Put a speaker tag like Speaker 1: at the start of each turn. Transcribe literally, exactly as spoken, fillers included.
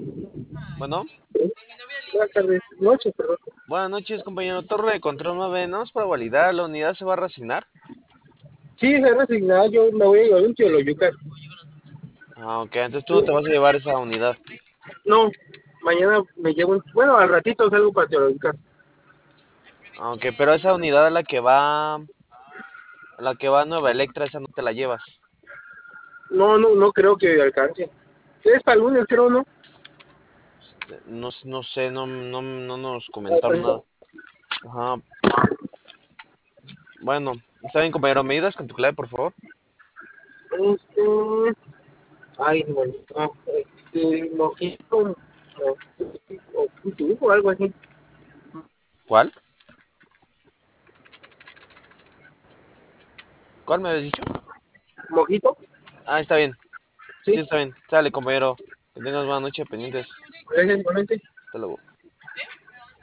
Speaker 1: Bueno,
Speaker 2: Buenas tardes, noches, perdón.
Speaker 1: buenas noches, compañero. Torre de control nueve, ¿no? Es para validar, la unidad se va a reasignar.
Speaker 2: Sí, se ha resignado, yo me voy a llevar un Teoloyucan.
Speaker 1: Ah, ok, entonces tú no te vas a llevar esa unidad.
Speaker 2: No, mañana me llevo, un, bueno, al ratito salgo para Teoloyucan.
Speaker 1: Ah, ok, pero esa unidad a la que va, a la que va a Nueva Electra, esa no te la llevas.
Speaker 2: No, no, no creo que alcance. Es para el lunes, creo, ¿no?
Speaker 1: Este, no, no sé, no, no, no nos
Speaker 2: Ah,
Speaker 1: comentaron
Speaker 2: pues,
Speaker 1: nada. Ajá, bueno, está bien, compañero. ¿Me ayudas con tu clave, por favor?
Speaker 2: este, ay, bueno, no, este, mojito, o, o, o, o algo así.
Speaker 1: ¿Cuál? ¿Cuál me habías dicho?
Speaker 2: Mojito,
Speaker 1: Ah, está bien. Sí,
Speaker 2: sí,
Speaker 1: está bien. Sale, compañero. Que tengas buena noche, pendientes.
Speaker 2: gracias, igualmente.
Speaker 1: Hasta luego.